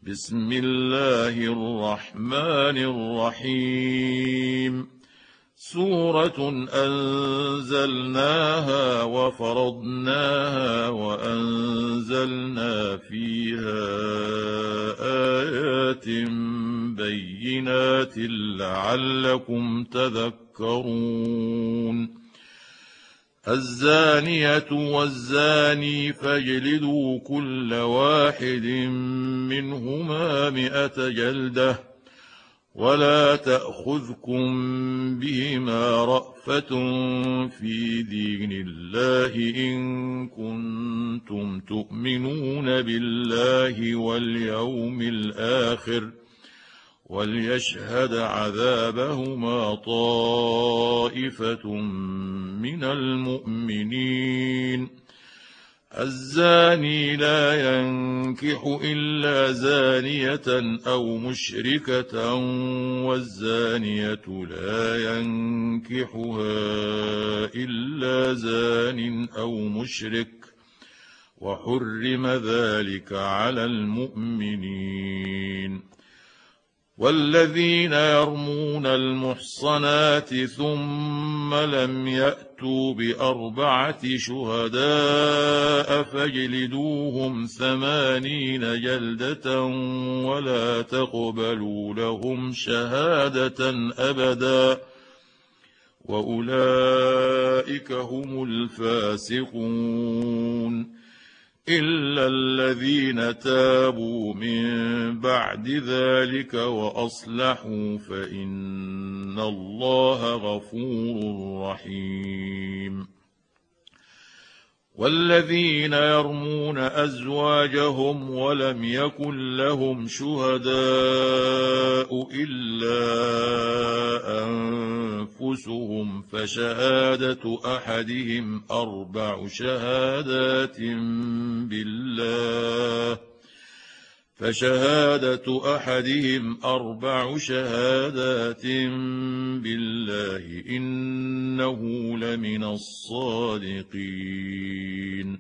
بسم الله الرحمن الرحيم. سورة أنزلناها وفرضناها وأنزلنا فيها آيات بينات لعلكم تذكرون. الزانية والزاني فاجلدوا كل واحد منهما 100 جلدة، ولا تأخذكم بهما رأفة في دين الله إن كنتم تؤمنون بالله واليوم الآخر، وليشهد عذابهما طائفة من المؤمنين. الزاني لا ينكح إلا زانية أو مشركة، والزانية لا ينكحها إلا زان أو مشرك، وحرم ذلك على المؤمنين. والذين يرمون المحصنات ثم لم يأتوا ب4 شهداء فاجلدوهم 80 جلدة، ولا تقبلوا لهم شهادة أبدا، وأولئك هم الفاسقون، إلا الذين تابوا من بعد ذلك وأصلحوا فإن الله غفور رحيم. والذين يرمون أزواجهم ولم يكن لهم شهداء إلا أنفسهم فشهادة أحدهم 4 شهادات بالله إنه لمن الصادقين.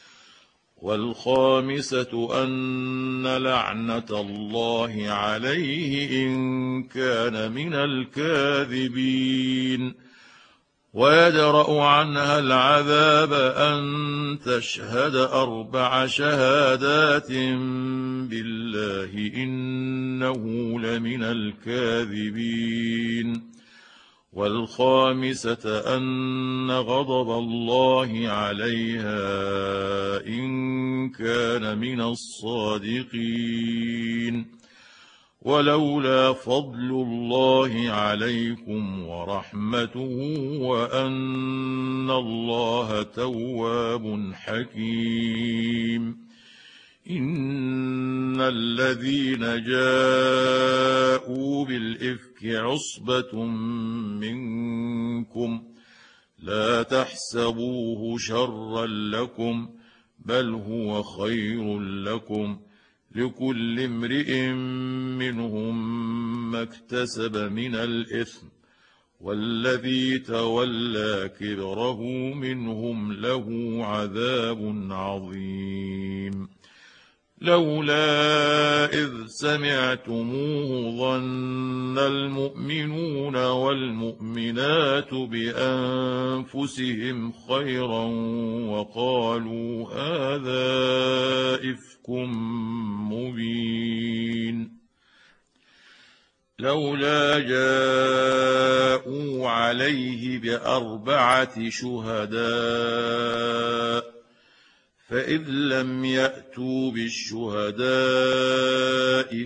والخامسة أن لعنة الله عليه إن كان من الكاذبين، ويدرأ عنها العذاب أن تشهد 4 شهادات بالله إنه لمن الكاذبين. والخامسة أن غضب الله عليها إن كان من الصادقين. ولولا فضل الله عليكم ورحمته وأن الله تواب حكيم. إن الذين جاءوا بالإفك عصبة منكم لا تحسبوه شرا لكم، بل هو خير لكم، لكل امرئ منهم ما اكتسب من الإثم، والذي تولى كبره منهم له عذاب عظيم. لولا إذ سمعتموه ظن المؤمنون والمؤمنات بأنفسهم خيرا وقالوا هذا إفك مبين. لولا جاءوا عليه ب4 شهداء، فإذ لم يأتوا بالشهداء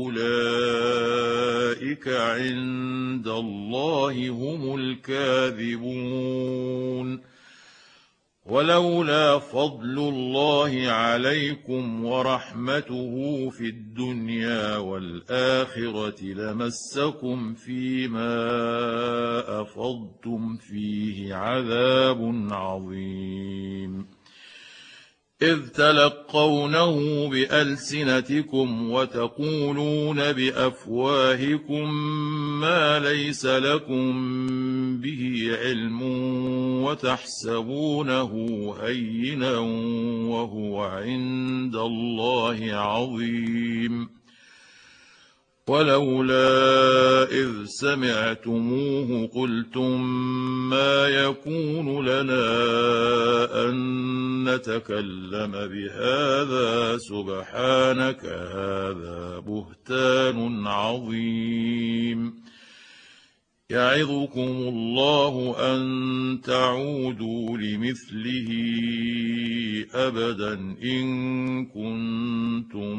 فأولئك عند الله هم الكاذبون. ولولا فضل الله عليكم ورحمته في الدنيا والآخرة لمسكم فيما أفضتم فيه عذاب عظيم. إذ تلقونه بألسنتكم وتقولون بأفواهكم ما ليس لكم به علم وتحسبونه هينا وهو عند الله عظيم. ولولا إذ سمعتموه قلتم ما يكون لنا أن نتكلم بهذا سبحانك هذا بهتان عظيم يعظكم الله أن تعودوا لمثله أبدا إن كنتم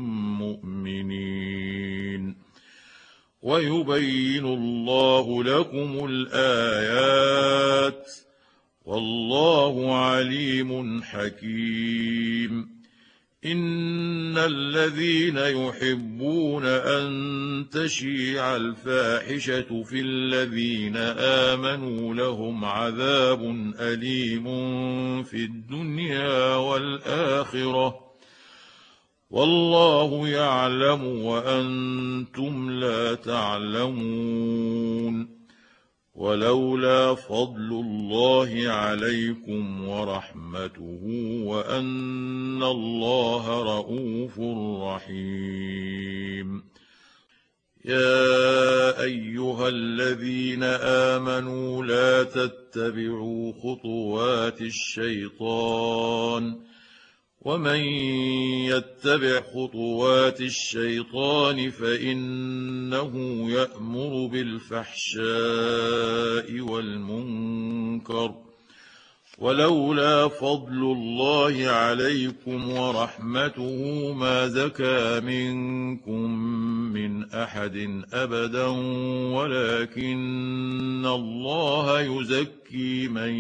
مؤمنين ويبين الله لكم الآيات والله عليم حكيم إن الذين يحبون أن تشيع الفاحشة في الذين آمنوا لهم عذاب أليم في الدنيا والآخرة والله يعلم وأنتم لا تعلمون ولولا فضل الله عليكم ورحمته وأن الله رءوف رحيم يا أيها الذين آمنوا لا تتبعوا خطوات الشيطان ومن يتبع خطوات الشيطان فإنه يأمر بالفحشاء والمنكر ولولا فضل الله عليكم ورحمته ما زكى منكم من أحد أبدا ولكن الله يزكي من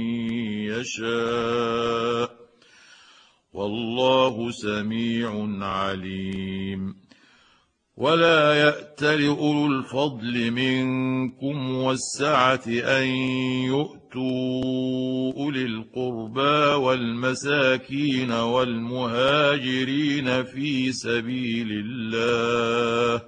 يشاء والله سميع عليم ولا يأتل أولو الفضل منكم والسعة أن يؤتوا أولي القربى والمساكين والمهاجرين في سبيل الله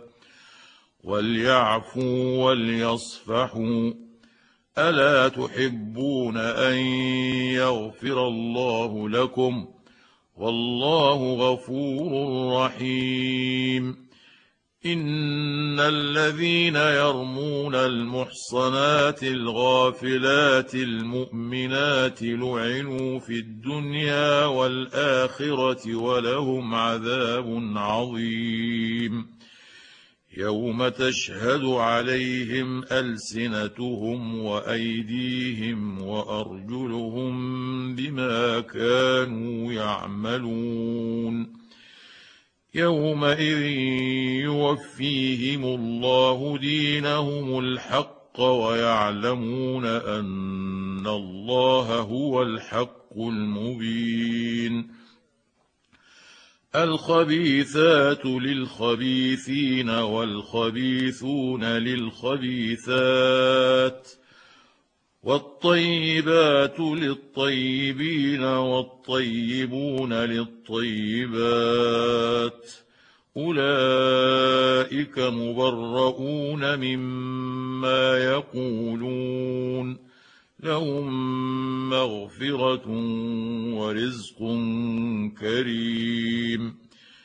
وليعفوا وليصفحوا ألا تحبون أن يغفر الله لكم والله غفور رحيم إن الذين يرمون المحصنات الغافلات المؤمنات لعنوا في الدنيا والآخرة ولهم عذاب عظيم يوم تشهد عليهم ألسنتهم وأيديهم وأرجلهم بما كانوا يعملون يومئذ يوفيهم الله دينهم الحق ويعلمون أن الله هو الحق المبين الخبيثات للخبيثين والخبيثون للخبيثات والطيبات للطيبين والطيبون للطيبات أولئك مبرؤون مما يقولون لهم مغفرة ورزق كريم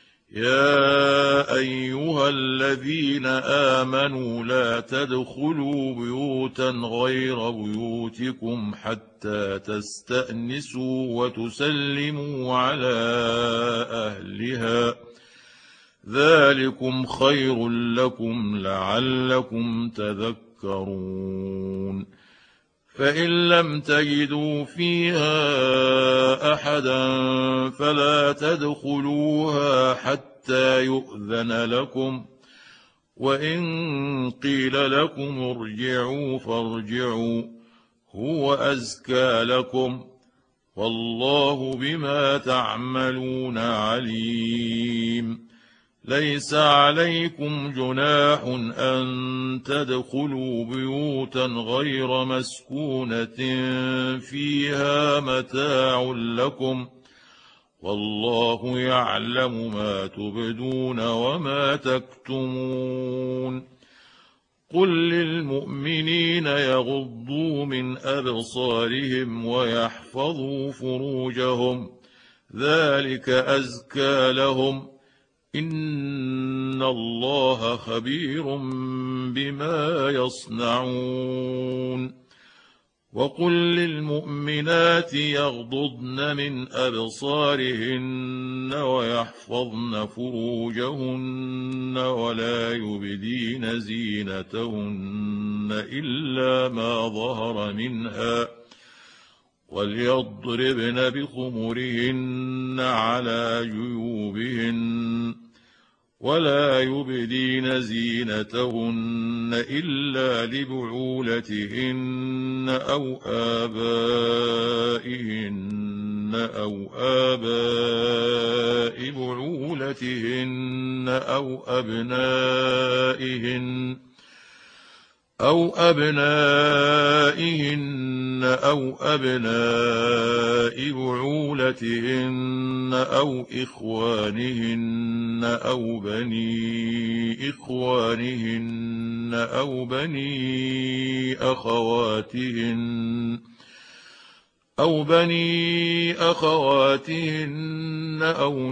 يا أيها الذين آمنوا لا تدخلوا بيوتا غير بيوتكم حتى تستأنسوا وتسلموا على أهلها ذلكم خير لكم لعلكم تذكرون فإن لم تجدوا فيها أحدا فلا تدخلوها حتى يؤذن لكم وإن قيل لكم ارجعوا فارجعوا هو أزكى لكم والله بما تعملون عليم ليس عليكم جناح أن تدخلوا بيوتا غير مسكونة فيها متاع لكم والله يعلم ما تبدون وما تكتمون قل للمؤمنين يغضوا من أبصارهم ويحفظوا فروجهم ذلك أزكى لهم إن الله خبير بما يصنعون وقل للمؤمنات يغضضن من أبصارهن ويحفظن فروجهن ولا يبدين زينتهن إلا ما ظهر منها وليضربن بخمرهن على جيوبهن ولا يبدين زينتهن إلا لبعولتهن أو آباء بعولتهن أو أبنائهن أو أبناء بعولتهن أو إخوانهن أو بني إخوانهن أو بني أخواتهن أو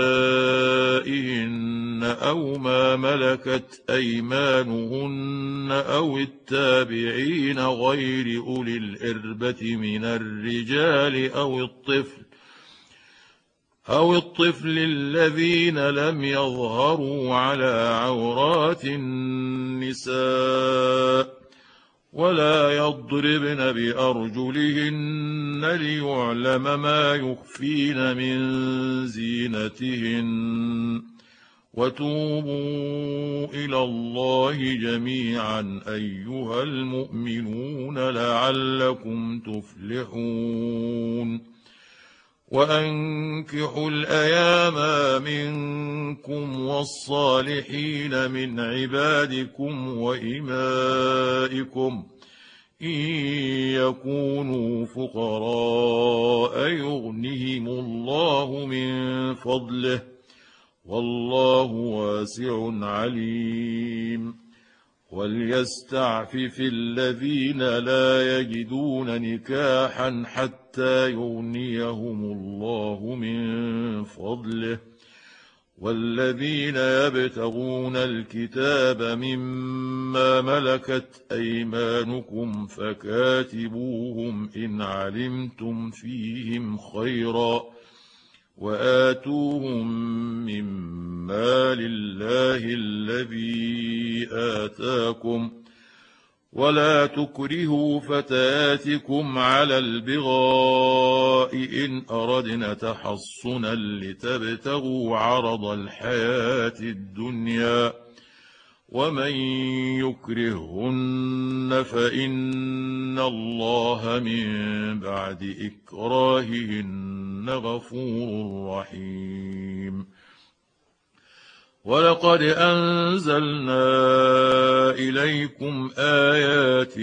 نسائهن أو ما ملكت أيمانهن أو التابعين غير أولي الإربة من الرجال أو الطفل الذين لم يظهروا على عورات النساء ولا يضربن بأرجلهن ليعلم ما يخفين من زينتهن وتوبوا إلى الله جميعا أيها المؤمنون لعلكم تفلحون وأنكحوا الأيام منكم والصالحين من عبادكم وإمائكم إن يكونوا فقراء يغنهم الله من فضله والله واسع عليم وليستعفف الذين لا يجدون نكاحا حتى يغنيهم الله من فضله والذين يبتغون الكتاب مما ملكت أيمانكم فكاتبوهم إن علمتم فيهم خيرا وآتوهم مما لله الذي آتاكم ولا تكرهوا فتياتكم على البغاء إن أردنا تحصنا لتبتغوا عرض الحياة الدنيا ومن يكرههن فإن الله من بعد إكراههن غفور رحيم ولقد أنزلنا إليكم آيات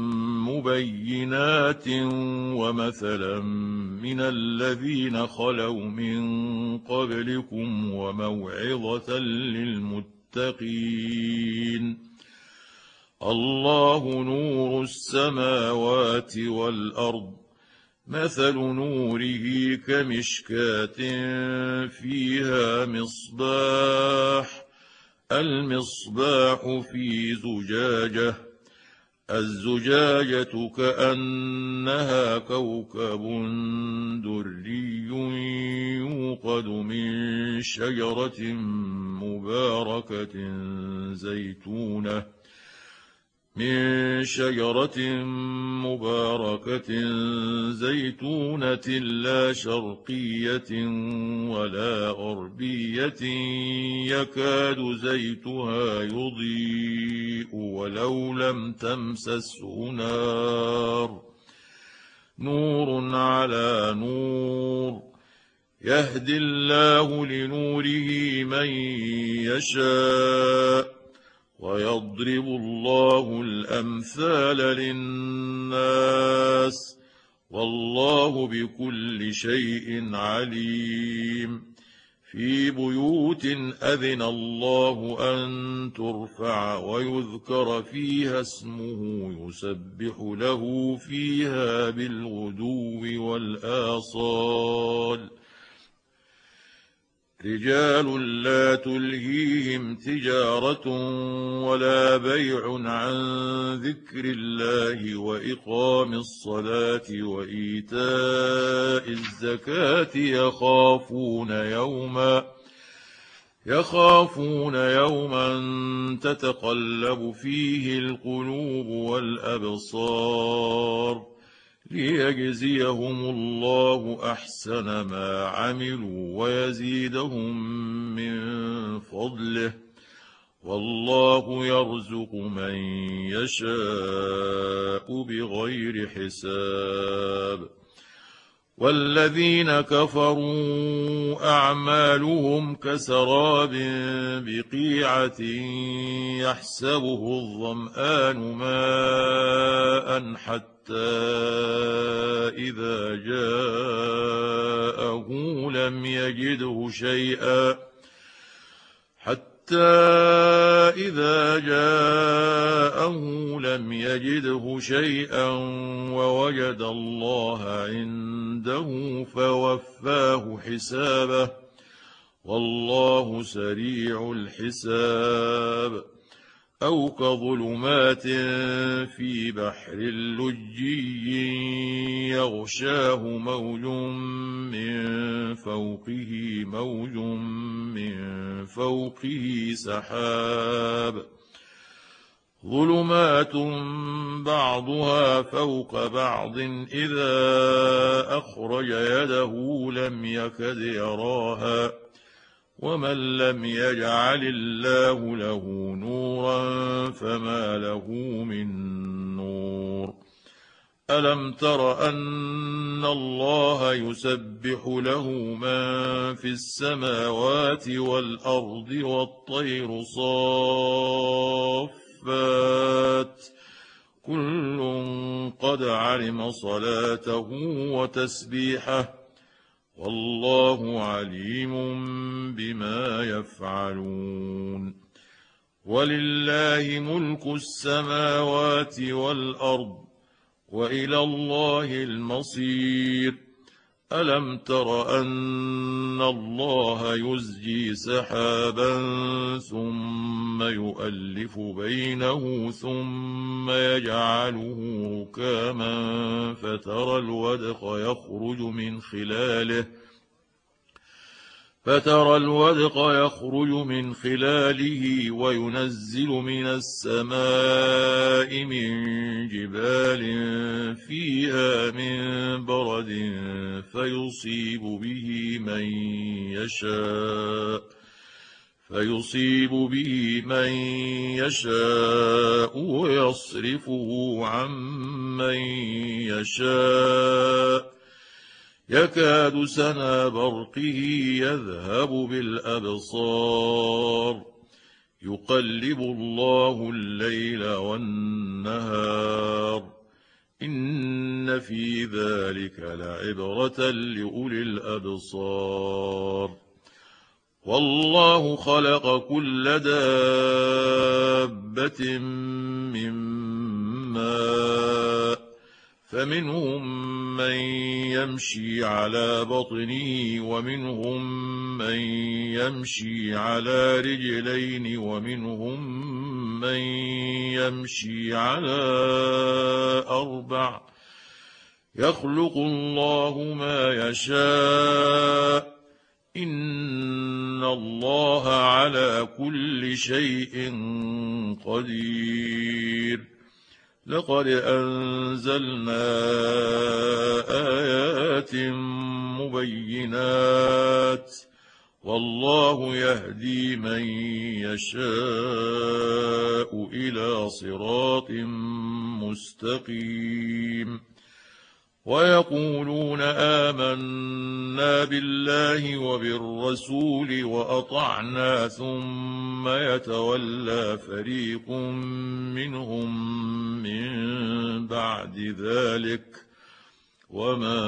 مبينات ومثلا من الذين خلوا من قبلكم وموعظة للمتقين الله نور السماوات والأرض مثل نوره كمشكاة فيها مصباح المصباح في زجاجة الزجاجة كأنها كوكب دري يوقد من شجرة مباركة زيتونة لا شرقية ولا غربية يكاد زيتها يضيء ولو لم تمسسه نور على نور يهدي الله لنوره من يشاء ويضرب الله الأمثال للناس والله بكل شيء عليم في بيوت أذن الله أن ترفع ويذكر فيها اسمه يسبح له فيها بالغدو والآصال رجال لا تلهيهم تجارة ولا بيع عن ذكر الله وإقام الصلاة وإيتاء الزكاة يخافون يوما تتقلب فيه القلوب والأبصار ليجزيهم الله أحسن ما عملوا ويزيدهم من فضله والله يرزق من يشاء بغير حساب والذين كفروا أعمالهم كسراب بقيعة يحسبه الظمآن ماء حتى إذا جاءه لم يجده شيئا ووجد الله عنده فوفاه حسابه والله سريع الحساب أو كظلمات في بحر لجي يغشاه موج من فوقه سحاب ظلمات بعضها فوق بعض إذا أخرج يده لم يكد يراها ومن لم يجعل الله له نورا فما له من نور ألم تر أن الله يسبح له من في السماوات والأرض والطير صافات كل قد علم صلاته وتسبيحه والله عليم بما يفعلون ولله ملك السماوات والأرض وإلى الله المصير ألم تر أن الله يزجي سحابا ثم يؤلف بينه ثم يجعله ركاما فترى الودق يخرج من خلاله وينزل من السماء من جبال فيها من برد فيصيب به من يشاء ويصرفه عن من يشاء يكاد سنا برقه يذهب بالأبصار يقلب الله الليل والنهار إن في ذلك لعبرة لأولي الأبصار والله خلق كل دابة من ماء فمنهم من يمشي على بطنه ومنهم من يمشي على رجلين ومنهم من يمشي على أربع يخلق الله ما يشاء إن الله على كل شيء قدير لقد أنزلنا آيات مبينات والله يهدي من يشاء إلى صراط مستقيم ويقولون آمنا بالله وبالرسول وأطعنا ثم يتولى فريق منهم من بعد ذلك وما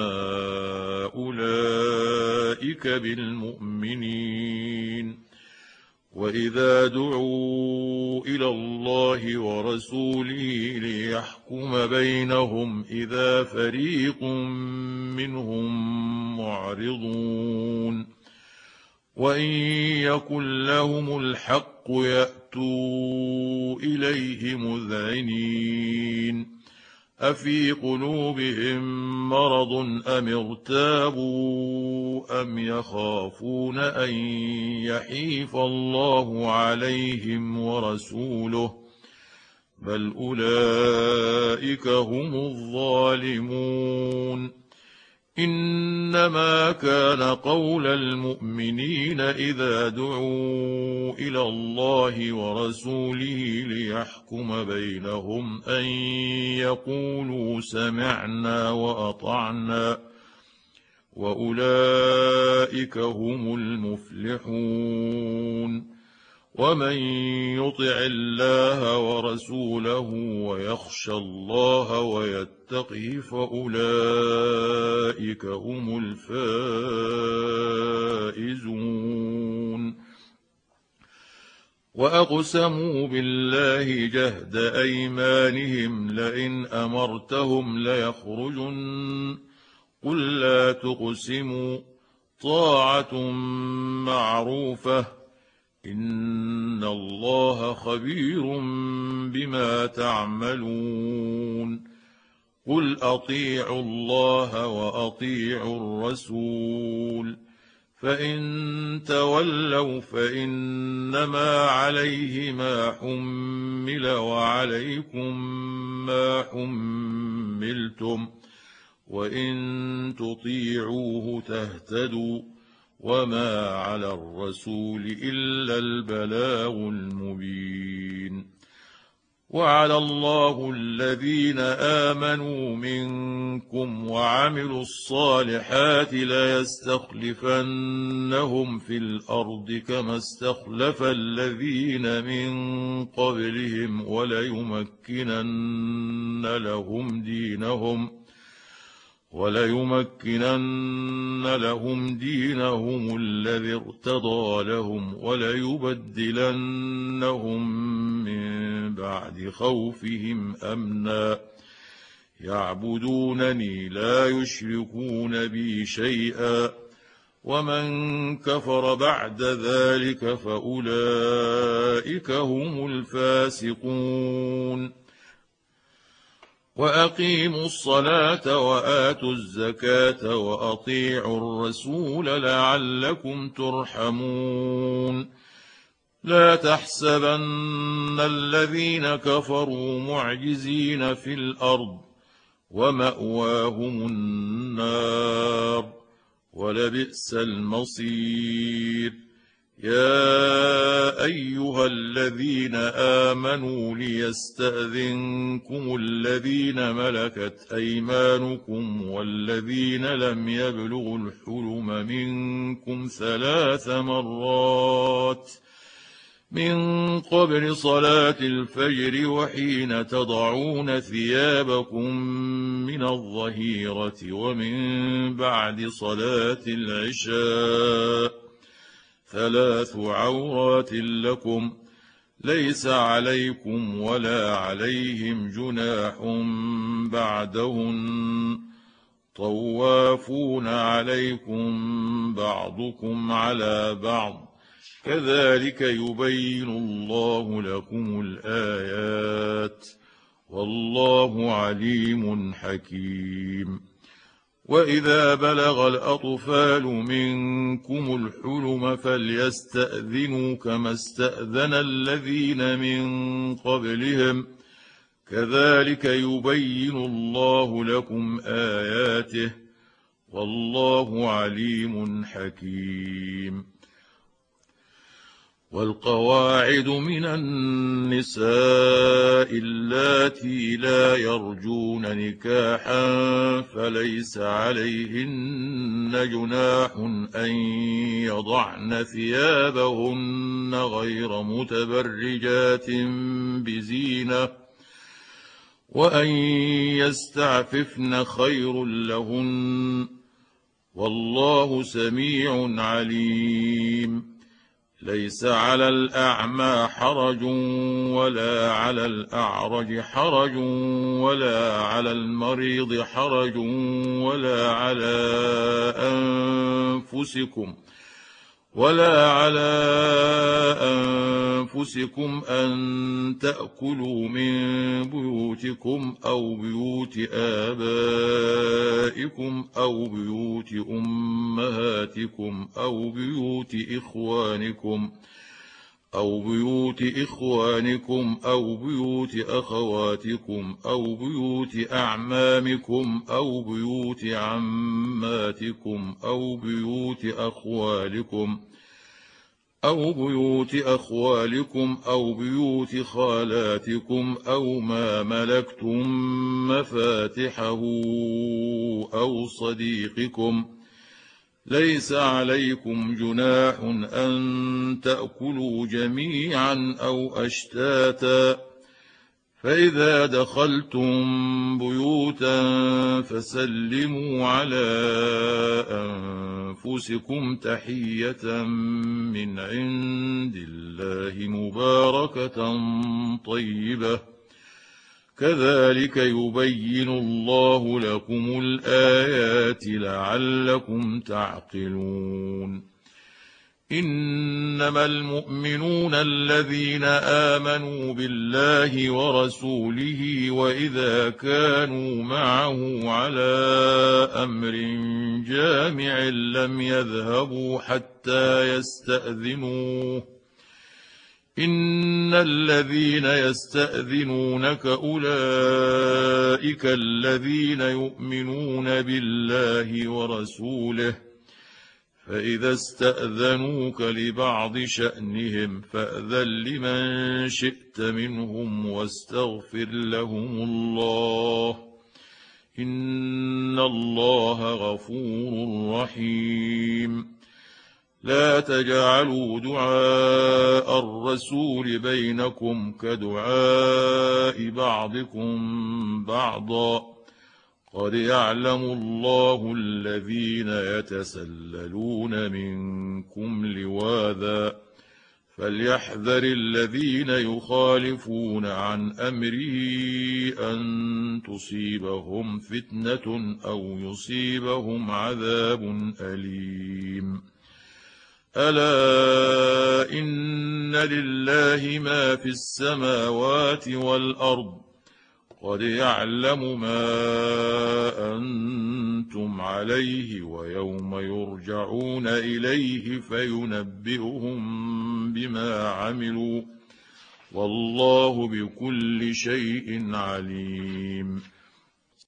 أولئك بالمؤمنين وإذا دعوا إلى الله ورسوله ليحكم بينهم إذا فريق منهم معرضون وإن يكن لهم الحق يأتوا إليه مذعنين أفي قلوبهم مرض أم ارتابوا أم يخافون أن يحيف الله عليهم ورسوله بل أولئك هم الظالمون إنما كان قول المؤمنين إذا دعوا إلى الله ورسوله ليحكم بينهم أن يقولوا سمعنا وأطعنا وأولئك هم المفلحون ومن يطع الله ورسوله ويخشى الله ويتقه فأولئك هم الفائزون وأقسموا بالله جهد أيمانهم لئن أمرتهم ليخرجن قل لا تقسموا طاعة معروفة إن الله خبير بما تعملون قل أطيعوا الله وأطيعوا الرسول فإن تولوا فإنما عليه ما حمل وعليكم ما حملتم وإن تطيعوه تهتدوا وما على الرسول إلا البلاغ المبين وعلى الله الذين آمنوا منكم وعملوا الصالحات ليستخلفنهم في الأرض كما استخلف الذين من قبلهم وليمكنن لهم دينهم الذي ارتضى لهم وليبدلنهم من بعد خوفهم أمنا يعبدونني لا يشركون بي شيئا ومن كفر بعد ذلك فأولئك هم الفاسقون وأقيموا الصلاة وآتوا الزكاة وأطيعوا الرسول لعلكم ترحمون لا تحسبن الذين كفروا معجزين في الأرض ومأواهم النار ولبئس المصير يا أيها الذين آمنوا ليستأذنكم الذين ملكت أيمانكم والذين لم يبلغوا الحلم منكم 3 مرات من قبل صلاة الفجر وحين تضعون ثيابكم من الظهيرة ومن بعد صلاة العشاء 3 عورات لكم ليس عليكم ولا عليهم جناح بعدهن طوافون عليكم بعضكم على بعض كذلك يبين الله لكم الآيات والله عليم حكيم وإذا بلغ الأطفال منكم الحلم فليستأذنوا كما استأذن الذين من قبلهم كذلك يبين الله لكم آياته والله عليم حكيم والقواعد من النساء اللاتي لا يرجون نكاحا فليس عليهن جناح أن يضعن ثيابهن غير متبرجات بزينة وأن يستعففن خير لهن والله سميع عليم ليس على الأعمى حرج ولا على الأعرج حرج ولا على المريض حرج ولا على أنفسكم ولا على أنفسكم أن تأكلوا من بيوتكم أو بيوت آبائكم أو بيوت أمهاتكم أو بيوت إخوانكم أو بيوت أخواتكم أو بيوت أعمامكم أو بيوت عماتكم أو بيوت أخوالكم أو بيوت خالاتكم أو ما ملكتم مفاتحه أو صديقكم. ليس عليكم جناح أن تأكلوا جميعا أو أشتاتا، فإذا دخلتم بيوتا فسلموا على أنفسكم تحية من عند الله مباركة طيبة، كذلك يبين الله لكم الآيات لعلكم تعقلون. إنما المؤمنون الذين آمنوا بالله ورسوله وإذا كانوا معه على أمر جامع لم يذهبوا حتى يستأذنوه. إن الذين يستأذنونك أولئك الذين يؤمنون بالله ورسوله، فإذا استأذنوك لبعض شأنهم فأذن لمن شئت منهم واستغفر لهم الله، إن الله غفور رحيم. لا تجعلوا دعاء الرسول بينكم كدعاء بعضكم بعضا، قد يعلم الله الذين يتسللون منكم لواذا، فليحذر الذين يخالفون عن أمره أن تصيبهم فتنة أو يصيبهم عذاب أليم. ألا إن لله ما في السماوات والأرض، قد يعلم ما أنتم عليه ويوم يرجعون إليه فينبئهم بما عملوا، والله بكل شيء عليم.